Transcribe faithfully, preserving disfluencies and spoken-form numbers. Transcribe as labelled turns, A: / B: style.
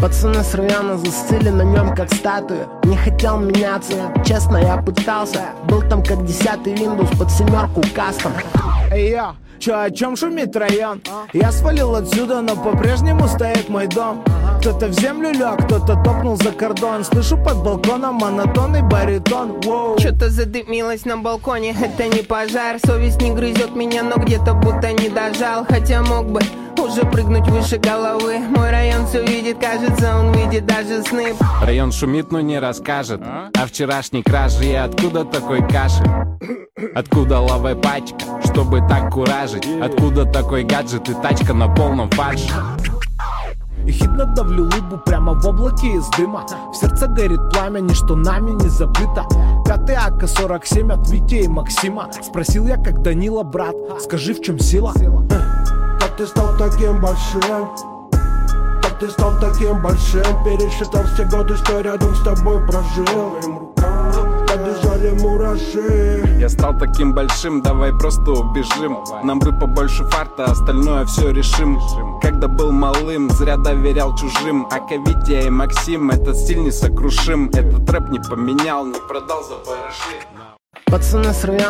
A: Пацаны с района застыли на нем как статуи. Не хотел меняться, честно я пытался. Был там как десятый Windows под семерку кастом.
B: Эй, я, чё, о чем шумит район? Я свалил отсюда, но по-прежнему стоит мой дом. Кто-то в землю лег, кто-то топнул за кордон. Слышу под балконом монотонный баритон. Воу.
C: Что-то задымилось на балконе, это не пожар. Совесть не грызет меня, но где-то будто не дожал. Хотя мог бы уже прыгнуть выше головы. Мой район все видит, кажется, он видит даже сны.
D: Район шумит, но не расскажет о вчерашней краже. И откуда такой кашель? Откуда лавая пачка, чтобы так куражить? Откуда такой гаджет и тачка на полном фарше?
B: И хитно давлю лыбу прямо в облаке из дыма. В сердце горит пламя, ничто нами не забыто. Пятый А К сорок семь от Вити и Максима. Спросил я, как Данила, брат, скажи, в чем сила?
E: Как ты стал таким большим? Как ты стал таким большим? Пересчитал все годы, что рядом с тобой прожил. Побежали мураши.
D: Я стал таким большим, давай просто убежим. Нам бы побольше фарта, остальное все решим. Когда был малым, зря доверял чужим. А Витя и Максим, этот стиль несокрушим. Этот рэп не поменял, не продал за барыши.
A: Пацаны с района